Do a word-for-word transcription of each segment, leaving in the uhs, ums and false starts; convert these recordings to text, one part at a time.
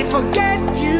forget you.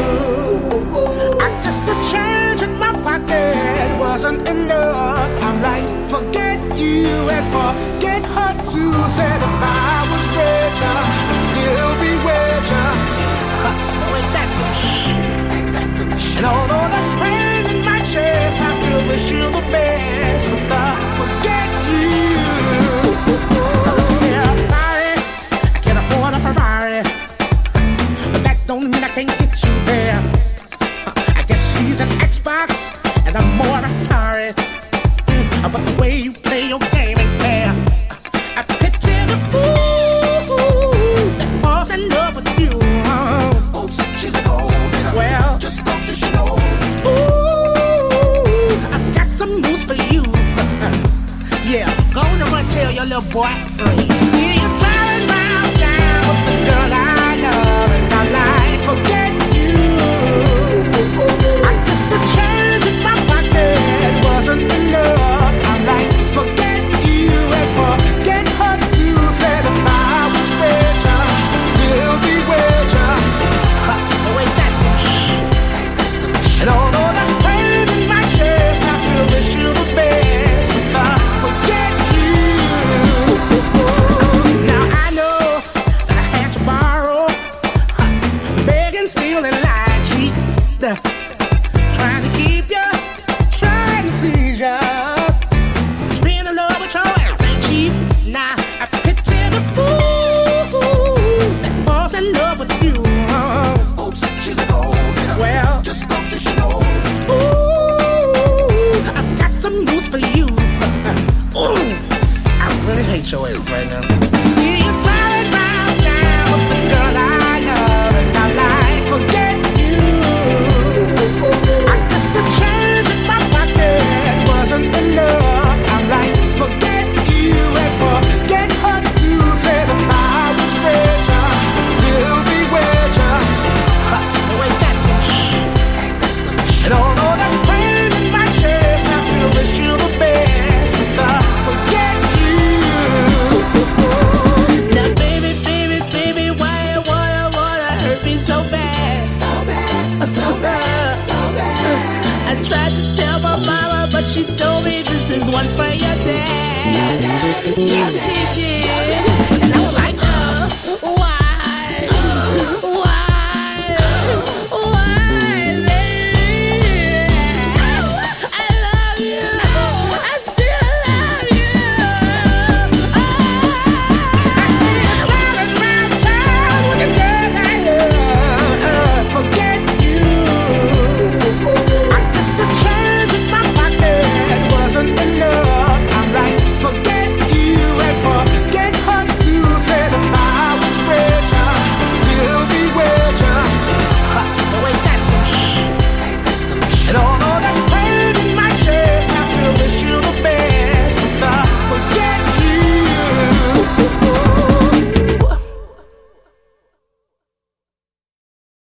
I guess the change in my pocket wasn't enough. I'm like, forget you and forget her too. Said if I was richer, I'd still be richer. Huh, ain't that some shit? And although there's pain in my chest, I still wish you the best. But the forget you. Yeah, I'm sorry, I can't afford a Ferrari, but that don't mean I can't get you there. I guess he's an Xbox and I'm more Atari. Mm, but the way you play your game ain't fair. I picture the fool that falls in love with you. Oh, she's a gold digger. Well, just don't you she know. Ooh, I've got some news for you. Yeah, go on and run tell your little boy free. See you driving round town with the girl I love, and I'm like, forget you. I guess the change in my pocket wasn't enough. I'm like, forget you and forget her too. Said if I was richer, I'd still be richer. Oh, ain't that some shit? And although that's pain in my chest, I still wish you the best. But I forget you. Now I know that I had to borrow, beg and steal and lie, cheat, trying to keep you, trying to please you. Just being in love with your ass ain't cheap. Now I picture the fool that falls in love with you. Oh, she's a gold digger. Well, just don't you she know. ooh, I've got some news for you. Ooh, I really hate your ass right now. See you driving round town with the girl I love, and I'm like, forget you. I guess the change in my pocket wasn't enough. I'm like, forget you and forget her too. Said if I was richer, I'd still be richer. Oh, ain't that some shit? And although there's pain in my chest, I still wish you the best. But I forget you. Now, baby, baby, baby, why you wanna, wanna hurt me so bad? So bad, so bad, so bad. I tried to tell my mama, but she told me this is one for your dad. Yeah, she did.